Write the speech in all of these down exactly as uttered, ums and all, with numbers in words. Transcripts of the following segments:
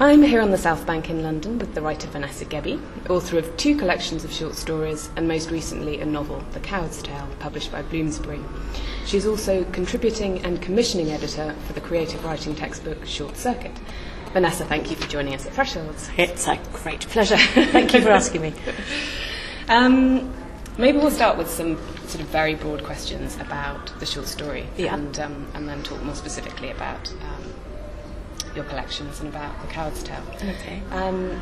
I'm here on the South Bank in London with the writer Vanessa Gebbie, author of two collections of short stories and most recently a novel, The Coward's Tale, published by Bloomsbury. She's also contributing and commissioning editor for the creative writing textbook Short Circuit. Vanessa, thank you for joining us at Thresholds. It's a great pleasure. Thank you for asking me. Um, maybe we'll start with some sort of very broad questions about the short story, yeah. and, um, and then talk more specifically about um, your collections and about The Coward's Tale. Okay. Um,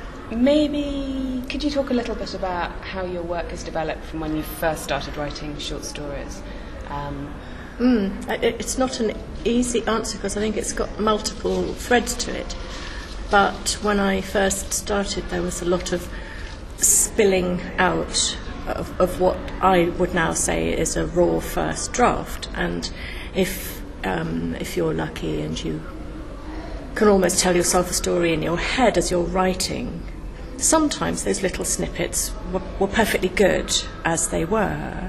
maybe could you talk a little bit about how your work has developed from when you first started writing short stories? Um, mm, it, it's not an easy answer because I think it's got multiple threads to it. But when I first started, there was a lot of spilling out of, of what I would now say is a raw first draft. And if um, if you're lucky and you can almost tell yourself a story in your head as you're writing, sometimes those little snippets were, were perfectly good as they were.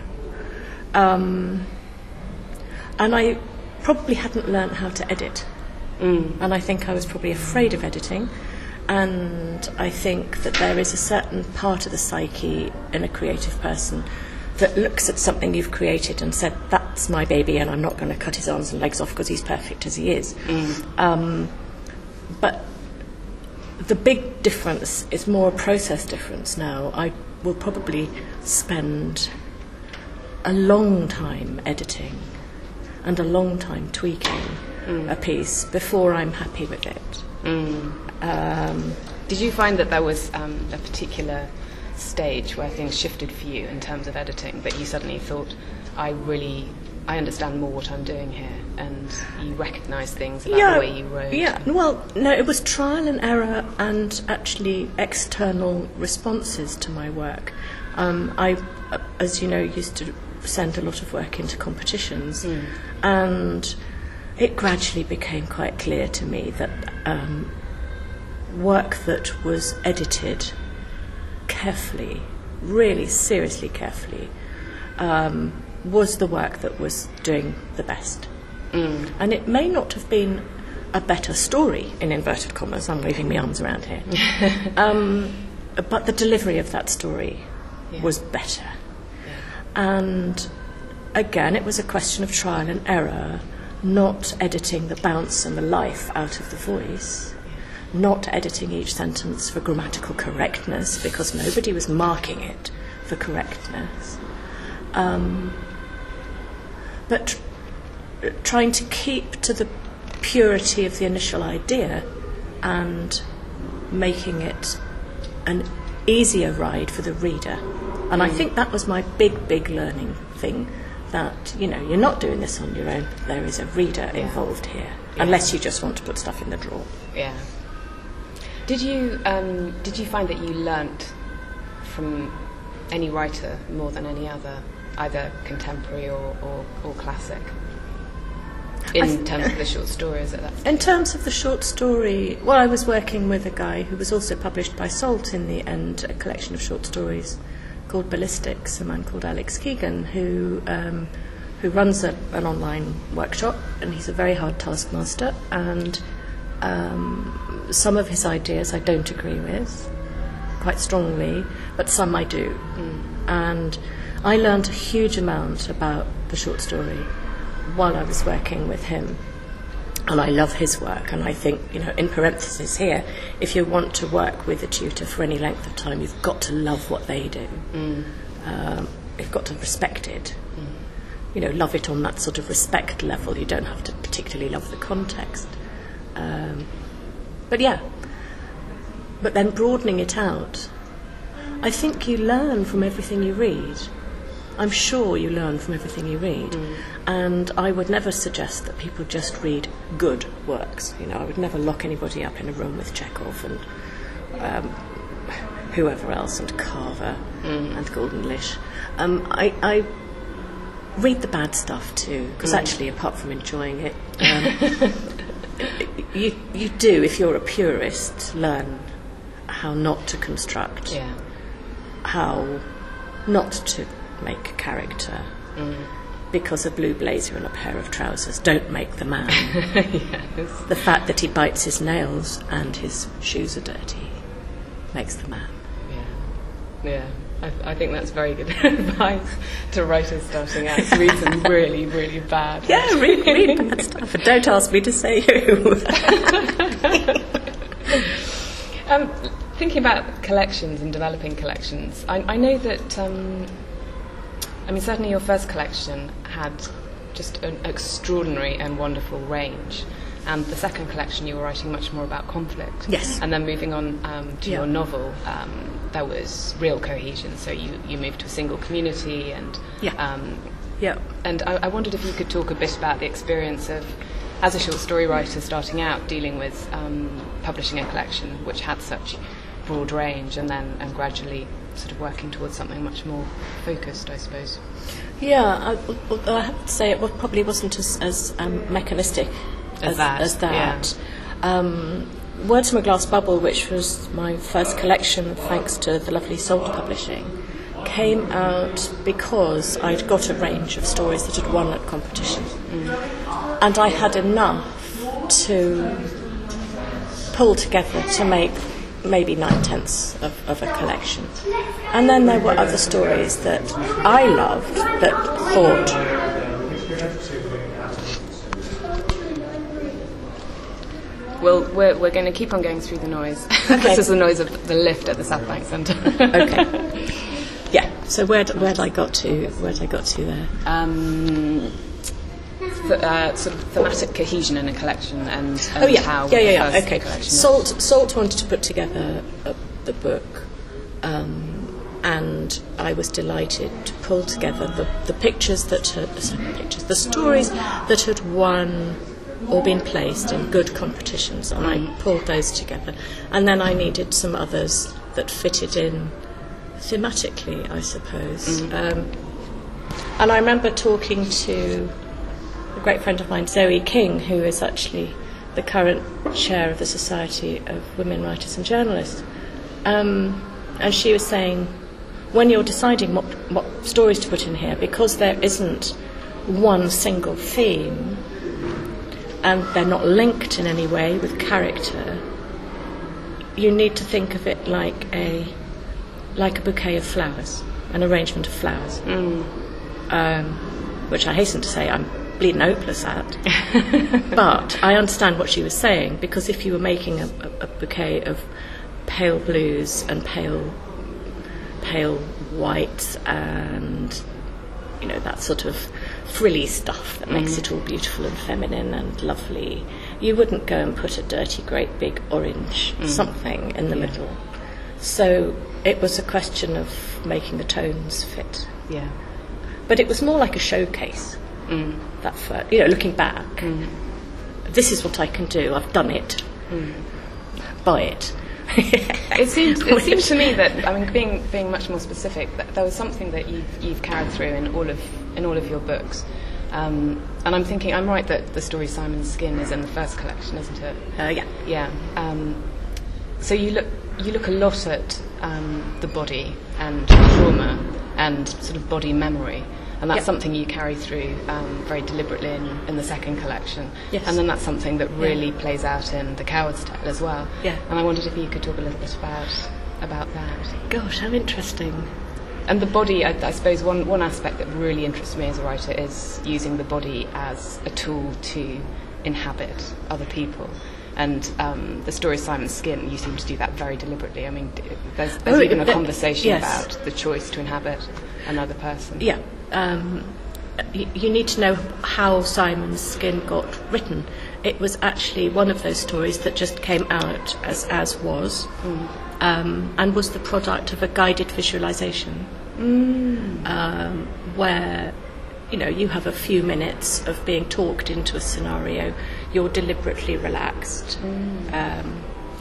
Um, and I probably hadn't learned how to edit. Mm. And I think I was probably afraid of editing. And I think that there is a certain part of the psyche in a creative person that looks at something you've created and said, that's my baby and I'm not going to cut his arms and legs off because he's perfect as he is. Mm. Um, but the big difference is more a process difference now. I will probably spend a long time editing and a long time tweaking mm. a piece before I'm happy with it. Mm. Um, Did you find that there was um, a particular stage where things shifted for you in terms of editing, that you suddenly thought, I really, I understand more what I'm doing here, and you recognise things about yeah, the way you wrote? Yeah, well, no, it was trial and error and actually external responses to my work. Um, I, as you know, used to send a lot of work into competitions, mm. and it gradually became quite clear to me that um, work that was edited carefully, really seriously carefully, um, was the work that was doing the best. Mm. And it may not have been a better story, in inverted commas, I'm waving my arms around here, um, but the delivery of that story yeah. was better. Yeah. And again, it was a question of trial and error, not editing the bounce and the life out of the voice, not editing each sentence for grammatical correctness, because nobody was marking it for correctness, um, but tr- trying to keep to the purity of the initial idea and making it an easier ride for the reader. And I think that was my big, big learning thing, that, you know, you're not doing this on your own. There is a reader yeah. involved here, yeah. unless you just want to put stuff in the drawer. Yeah. Did you um, did you find that you learnt from any writer more than any other, either contemporary or, or, or classic, in th- terms of the short stories at that stage? In terms of the short story, well, I was working with a guy who was also published by Salt in the end, a collection of short stories called Ballistics, a man called Alex Keegan, who um, who runs a, an online workshop, and he's a very hard taskmaster, and um, some of his ideas I don't agree with quite strongly, but some I do. Mm. And I learned a huge amount about the short story while I was working with him. And I love his work, and I think, you know, in parentheses here, if you want to work with a tutor for any length of time, you've got to love what they do. Mm. Um, you've got to respect it. Mm. You know, love it on that sort of respect level. You don't have to particularly love the context. Um, but yeah, but then broadening it out, I think you learn from everything you read. I'm sure you learn from everything you read. Mm. And I would never suggest that people just read good works. You know, I would never lock anybody up in a room with Chekhov and um, whoever else, and Carver mm. and Goldenlish. Um, I, I read the bad stuff too, because mm. actually, apart from enjoying it, um, you you do, if you're a purist, learn how not to construct, yeah. how not to make character. Mm. because a blue blazer and a pair of trousers don't make the man. Yes. The fact that he bites his nails and his shoes are dirty makes the man. Yeah, yeah. I, I think that's very good advice to writers starting out. Read some really, really bad. Yeah, read, read bad stuff. And don't ask me to say who. um, thinking about collections and developing collections, I, I know that, um, I mean, certainly your first collection had just an extraordinary and wonderful range. And the second collection, you were writing much more about conflict. Yes. And then moving on um, to yeah. your novel, um, there was real cohesion. So you, you moved to a single community, and yeah. Um, yeah. And I, I wondered if you could talk a bit about the experience of, as a short story writer starting out, dealing with um, publishing a collection which had such broad range, and then and gradually sort of working towards something much more focused, I suppose. Yeah, I, I have to say it probably wasn't as, as um, mechanistic as, as that. As that. Yeah. Um, Words from a Glass Bubble, which was my first collection, thanks to the lovely Salt Publishing, came out because I'd got a range of stories that had won at competitions. Mm. And I had enough to pull together to make maybe nine-tenths of, of a collection. And then there were other stories that I loved that thought... Well, we're, we're going to keep on going through the noise. Okay. This is the noise of the lift at the South Bank Centre. Okay. Yeah. So where where I got to? Where I got to there? Um, th- uh, sort of thematic cohesion in a collection, and, and oh yeah, how yeah, yeah, the yeah. first Okay. collection Salt Salt wanted to put together a, the book, um, and I was delighted to pull together the, the pictures that had sorry, pictures, the stories that had won or been placed in good competitions, and I pulled those together. And then I needed some others that fitted in thematically, I suppose. Mm. Um, and I remember talking to a great friend of mine, Zoe King, who is actually the current chair of the Society of Women Writers and Journalists. Um, and she was saying, when you're deciding what, what stories to put in here, because there isn't one single theme, and they're not linked in any way with character, you need to think of it like a like a bouquet of flowers, an arrangement of flowers, mm. um, which I hasten to say I'm bleeding hopeless at. But I understand what she was saying, because if you were making a, a, a bouquet of pale blues and pale pale whites and, you know, that sort of frilly stuff that makes mm. it all beautiful and feminine and lovely, you wouldn't go and put a dirty, great big orange mm. something in the yeah. middle. So it was a question of making the tones fit. Yeah. But it was more like a showcase. Mm. That first, you know, looking back, mm. this is what I can do. I've done it. Mm. Buy it. It seems it seems to me that, I mean, being being much more specific, that there was something that you've you've carried through in all of in all of your books, um, and I'm thinking I'm right that the story Simon's Skin is in the first collection, isn't it? Uh, yeah, yeah. Um, so you look you look a lot at um, the body and trauma and sort of body memory. And that's yep. something you carry through um, very deliberately in, in the second collection. Yes. And then that's something that really yeah. plays out in The Coward's Tale as well. Yeah. And I wondered if you could talk a little bit about about that. Gosh, how interesting. And the body, I, I suppose one, one aspect that really interests me as a writer is using the body as a tool to inhabit other people. And um, the story Simon's Skin, you seem to do that very deliberately. I mean, there's, there's oh, even a the, conversation yes. about the choice to inhabit another person. Yeah. Um, y- you need to know how Simon's Skin got written. It was actually one of those stories that just came out as as was, mm. um, and was the product of a guided visualization, mm. um, where, you know, you have a few minutes of being talked into a scenario. You're deliberately relaxed, mm. um,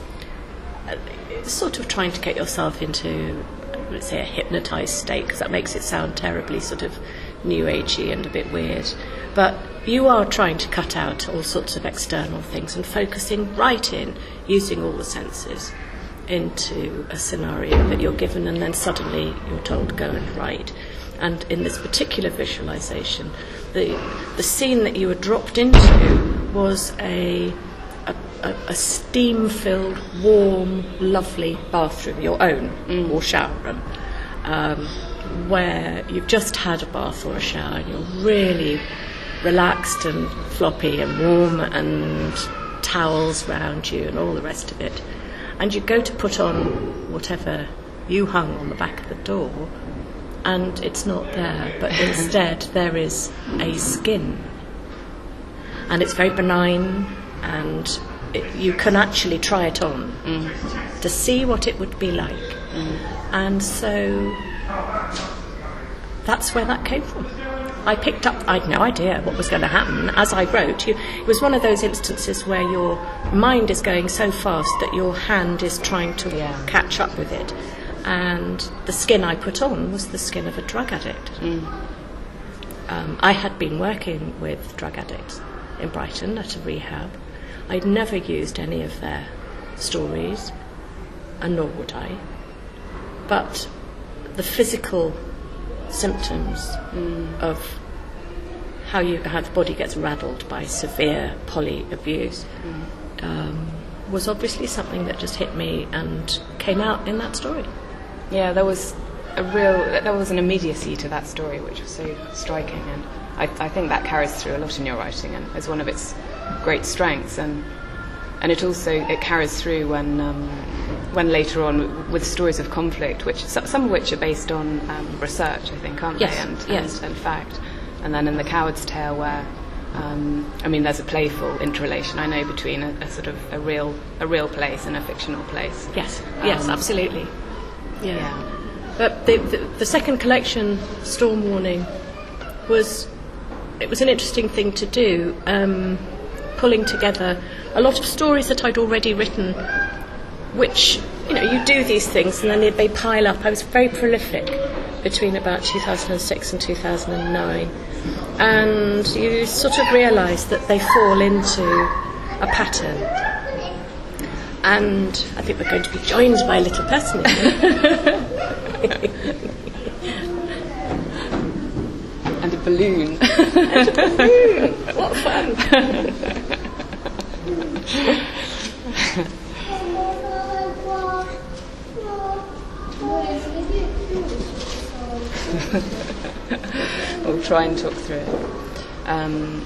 sort of trying to get yourself into, let's say, a hypnotized state, because that makes it sound terribly sort of new agey and a bit weird. But you are trying to cut out all sorts of external things and focusing right in, using all the senses, into a scenario that you're given, and then suddenly you're told, go and write. And in this particular visualization, the the scene that you were dropped into was a a, a, a steam-filled, warm, lovely bathroom, your own, mm. or shower room, um, where you've just had a bath or a shower and you're really relaxed and floppy and warm and towels round you and all the rest of it. And you go to put on whatever you hung on the back of the door, and it's not there, but instead there is a skin. And it's very benign, and it, you can actually try it on mm. to see what it would be like. Mm. And so that's where that came from. I picked up, I had no idea what was going to happen. As I wrote, you, it was one of those instances where your mind is going so fast that your hand is trying to yeah. catch up with it. And the skin I put on was the skin of a drug addict. Mm. Um, I had been working with drug addicts in Brighton at a rehab. I'd never used any of their stories, and nor would I. But the physical symptoms mm. of how you how the body gets rattled by severe poly abuse mm. um, was obviously something that just hit me and came out in that story. Yeah, there was a real there was an immediacy to that story which was so striking, and I, I think that carries through a lot in your writing and is one of its great strengths, and and it also it carries through when um, when later on with stories of conflict, which some of which are based on um, research, I think, aren't yes, they? And, yes. and, and fact. And then in The Coward's Tale, where um, I mean, there's a playful interrelation, I know, between a, a sort of a real a real place and a fictional place. Yes, um, yes, absolutely. Yeah. yeah. But the, the the second collection, Storm Warning, was it was an interesting thing to do, um, pulling together a lot of stories that I'd already written, which, you know, you do these things and then they, they pile up. I was very prolific between about two thousand six and two thousand nine, and you sort of realise that they fall into a pattern. And I think we're going to be joined by a little person and a balloon. And a balloon. What fun! We'll try and talk through it. Um,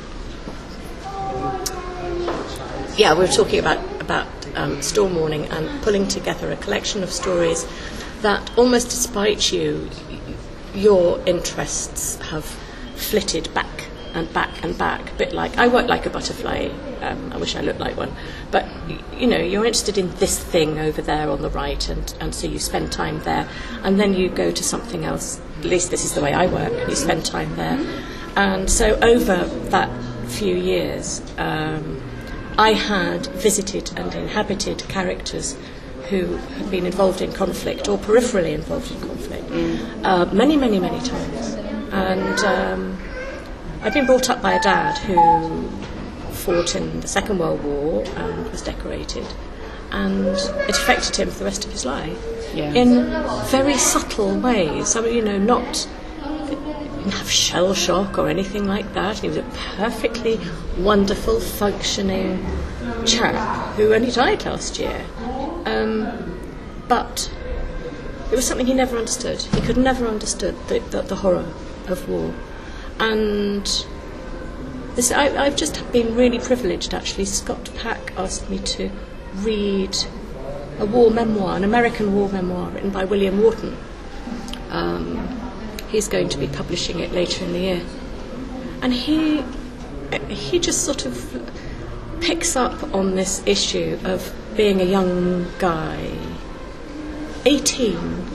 yeah, we were talking about about um, Storm Warning and pulling together a collection of stories that, almost despite you, your interests have flitted back and back and back. A bit like I work like a butterfly. Um, I wish I looked like one. But you know, you're interested in this thing over there on the right, and, and so you spend time there, and then you go to something else. At least this is the way I work. You spend time there, and so over that few years, um, I had visited and inhabited characters who had been involved in conflict or peripherally involved in conflict mm. uh, many, many, many times, and um, I'd been brought up by a dad who fought in the Second World War and was decorated, and it affected him for the rest of his life yeah. in very subtle ways. I mean, you know, not he didn't have shell shock or anything like that. He was a perfectly wonderful, functioning chap who only died last year. Um, but it was something he never understood. He could never understood the, the, the horror of war. And this, I, I've just been really privileged, actually. Scott Pack asked me to read a war memoir, an American war memoir written by William Wharton. Um, he's going to be publishing it later in the year. And he, he just sort of picks up on this issue of being a young guy, eighteen,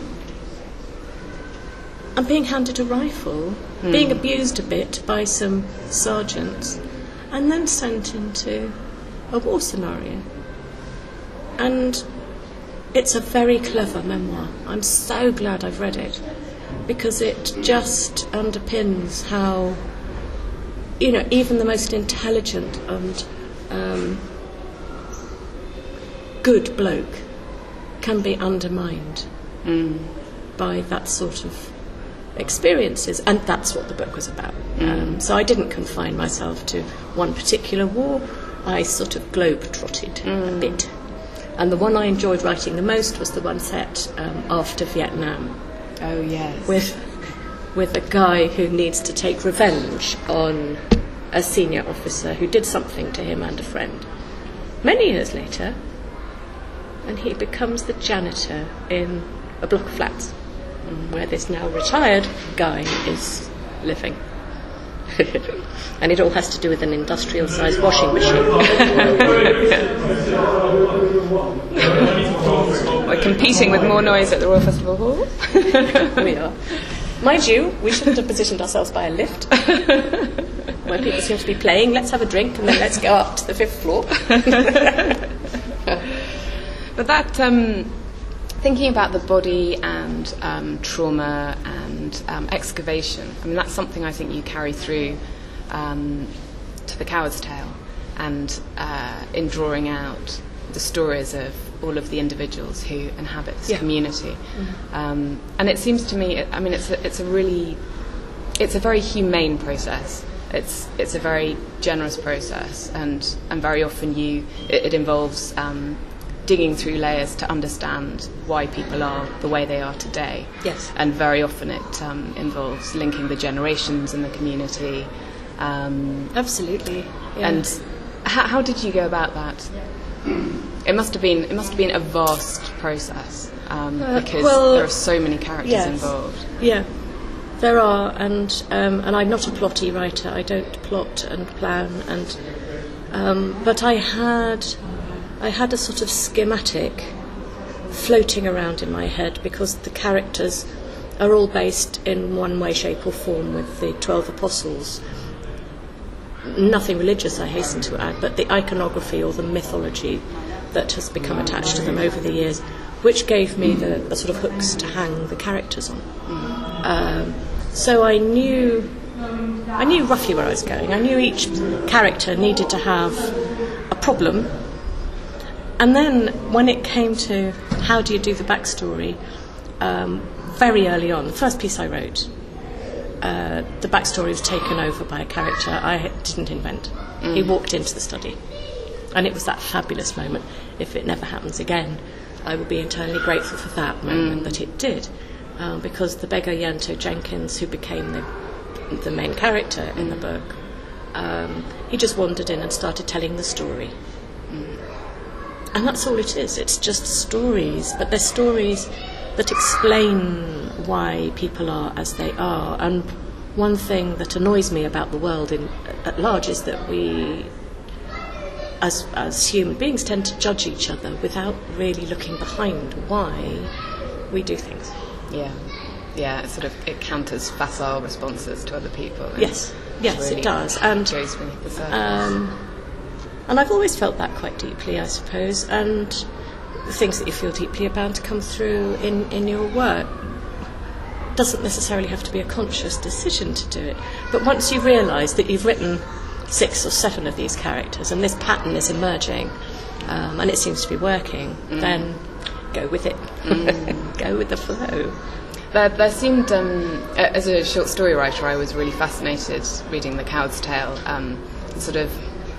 and being handed a rifle, mm. being abused a bit by some sergeants, and then sent into a war scenario. And it's a very clever memoir. I'm so glad I've read it, because it just underpins how, you know, even the most intelligent and um, good bloke can be undermined mm. by that sort of experiences, and that's what the book was about. Mm. Um, so I didn't confine myself to one particular war. I sort of globe-trotted mm. a bit. And the one I enjoyed writing the most was the one set um, after Vietnam. Oh, yes. With, with a guy who needs to take revenge on a senior officer who did something to him and a friend. Many years later, and he becomes the janitor in a block of flats mm. where this now retired guy is living. And it all has to do with an industrial-sized washing machine. We're competing with more noise at the Royal Festival Hall. We are. Mind you, we shouldn't have positioned ourselves by a lift where people seem to be playing. Let's have a drink and then let's go up to the fifth floor. But that, um, thinking about the body and um, trauma and um, excavation, I mean, that's something I think you carry through um, to The Coward's Tale, and uh, in drawing out the stories of all of the individuals who inhabit this yeah. community. Mm-hmm. Um, and it seems to me, I mean, it's a, it's a really, it's a very humane process. It's it's a very generous process, and, and very often you it, it involves um, digging through layers to understand why people are the way they are today. Yes. And very often it um, involves linking the generations in the community. Um, Absolutely. Yeah. And how, how did you go about that? It must have been it must have been a vast process um, uh, because well, there are so many characters yes. involved. Yeah. There are, and um, and I'm not a plotty writer. I don't plot and plan, and um, but I had I had a sort of schematic floating around in my head, because the characters are all based in one way, shape, or form with the twelve apostles. Nothing religious, I hasten to add, but the iconography or the mythology that has become attached to them over the years, which gave me the, the sort of hooks to hang the characters on. Um, so I knew, I knew roughly where I was going. I knew each character needed to have a problem, and then when it came to how do you do the backstory, um, very early on, the first piece I wrote, uh, the backstory was taken over by a character I didn't invent. Mm. He walked into the study, and it was that fabulous moment. If it never happens again, I will be eternally grateful for that moment mm. that it did, um, because the beggar Yanto Jenkins, who became the, the main character in the book, um, he just wandered in and started telling the story. Mm. And that's all it is. It's just stories, but they're stories that explain why people are as they are. And one thing that annoys me about the world in, at large is that we, as as human beings, tend to judge each other without really looking behind why we do things. Yeah, yeah. It sort of it counters facile responses to other people. Yes, yes, really it does. And goes beneath the surface. Um, and I've always felt that quite deeply, I suppose. And the things that you feel deeply are bound to come through in, in your work. Doesn't necessarily have to be a conscious decision to do it. But once you realise that you've written six or seven of these characters and this pattern is emerging, um, and it seems to be working, mm. then go with it. Mm. Go with the flow. There, there seemed, um, as a short story writer, I was really fascinated reading The Coward's Tale, um, sort of,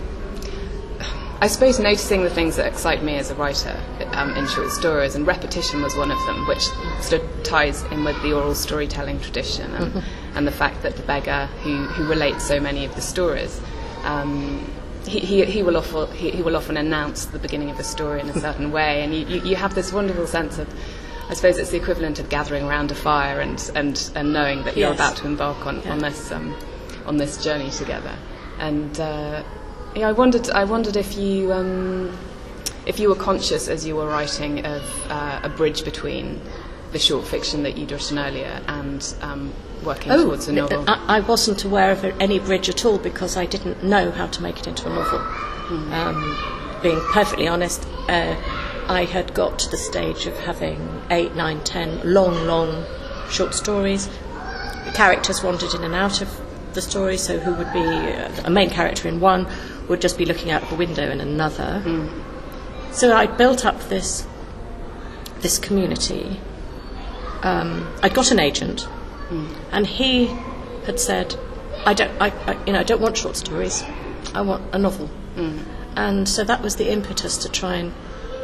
I suppose, noticing the things that excite me as a writer um, in short stories, and repetition was one of them, which sort of ties in with the oral storytelling tradition, and, mm-hmm. and the fact that the beggar, who, who relates so many of the stories, um, he, he, he, will often, he, he will often announce the beginning of a story in a certain way, and you, you, you have this wonderful sense of, I suppose it's the equivalent of gathering around a fire and, and, and knowing that you're yes. about to embark on, yeah. on, this, um, on this journey together. And uh, Yeah, I wondered. I wondered if you, um, if you were conscious as you were writing of uh, a bridge between the short fiction that you'd written earlier and um, working oh, towards a novel. I, I wasn't aware of any bridge at all, because I didn't know how to make it into a novel. Mm. Um, being perfectly honest, uh, I had got to the stage of having eight, nine, ten long, long short stories. The characters wandered in and out of the story, so who would be a main character in one would just be looking out of a window in another. Mm. So I built up this this community. Um, I'd got an agent, Mm. And he had said, I don't, I, I, you know, I don't want short stories. I want a novel. Mm. And so that was the impetus to try and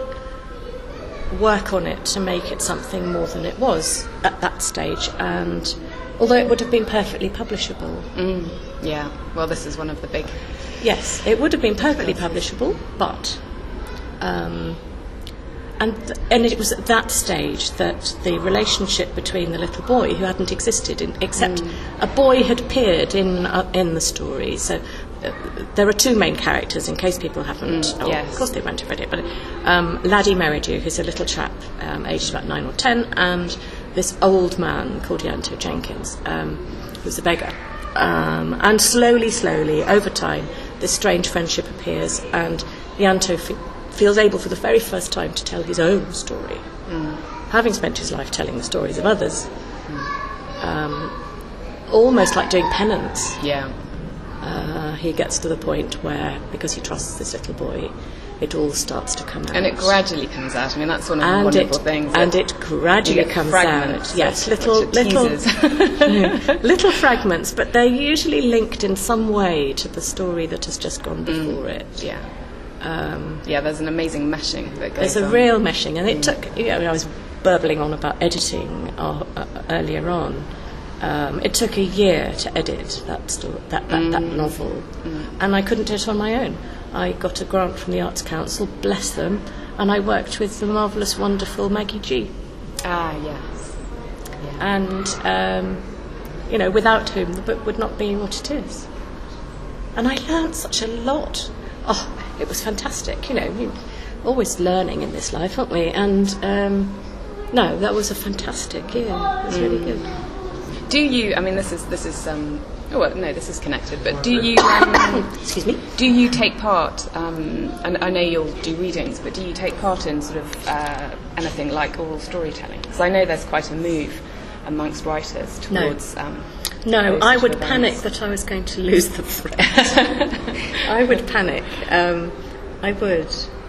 work on it to make it something more than it was at that stage. And although it would have been perfectly publishable. Mm. Yeah, well, this is one of the big... Yes, it would have been perfectly publishable, but... Um, and th- and it was at that stage that the relationship between the little boy, who hadn't existed, in, except mm. a boy had appeared in uh, in the story. So uh, there are two main characters, in case people haven't. Mm, oh, yes. Of course they won't have read it, but um, Laddie Merridew, who's a little chap, um, aged about nine or ten, and this old man called Ianto Jenkins, um, who's a beggar. Um, and slowly, slowly, over time, this strange friendship appears, and Ianto f- feels able for the very first time to tell his own story, mm. having spent his life telling the stories of others. Mm. Um, almost like doing penance. Yeah. Uh, he gets to the point where, because he trusts this little boy, it all starts to come out. And it gradually comes out. I mean, that's one of and the wonderful it, things. And it gradually comes out. Yes, little, little, little fragments, but they're usually linked in some way to the story that has just gone before mm. it. Yeah. Um, yeah, there's an amazing meshing that goes There's a on. real meshing, and it mm. took, you know, I was burbling on about editing uh, uh, earlier on. Um, it took a year to edit that sto- that, that, mm. that novel, mm. and I couldn't do it on my own. I got a grant from the Arts Council, bless them, and I worked with the marvellous, wonderful Maggie G. Ah, yes. Yeah. And, um, you know, without whom the book would not be what it is. And I learned such a lot. Oh, it was fantastic, you know, we're always learning in this life, aren't we? And, um, no, that was a fantastic year. It was mm. really good. Do you, I mean, this is, this is, um, oh, well, no, this is connected, but do you, um, excuse me, do you take part, um, and I know you'll do readings, but do you take part in sort of uh, anything like oral storytelling? Because I know there's quite a move amongst writers towards... No. Um, No, I would panic that I was going to lose the thread. I would panic. Um, I would.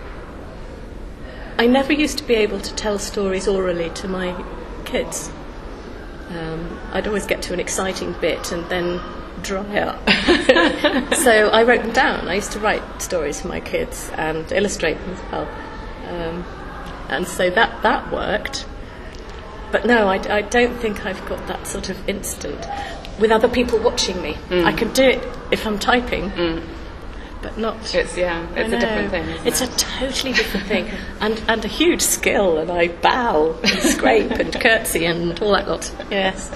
I never used to be able to tell stories orally to my kids. Um, I'd always get to an exciting bit and then dry up. So I wrote them down. I used to write stories for my kids and illustrate them as well. Um, and so that, that worked. But no, I, I don't think I've got that sort of instant with other people watching me. Mm. I can do it if I'm typing, mm. but not... It's, yeah, it's a different thing, isn't It's it? a totally different thing, and, and a huge skill, and I bow and scrape and curtsy and all that lot. Yes.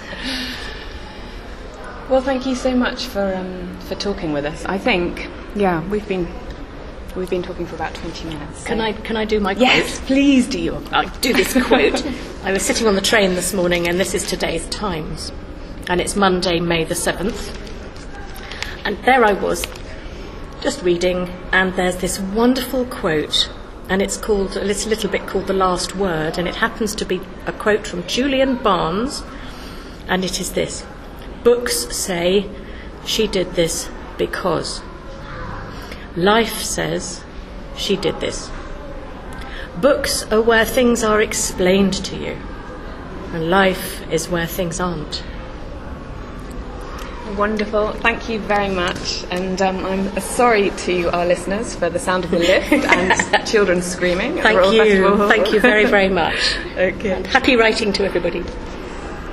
Well, thank you so much for um, for talking with us. I think, yeah, we've been... We've been talking for about twenty minutes. So. Can I can I do my quote? Yes, please do your I'll do this quote. I was sitting on the train this morning, and this is today's Times. And it's Monday, May the seventh. And there I was, just reading, and there's this wonderful quote, and it's called, it's a little bit called The Last Word, and it happens to be a quote from Julian Barnes, and it is this: books say she did this because. Life says she did this. Books are where things are explained to you, and life is where things aren't. Wonderful. Thank you very much. And um, I'm sorry to our listeners for the sound of the lift and children screaming. Thank you. Thank you very, very much. Okay. And happy writing to everybody.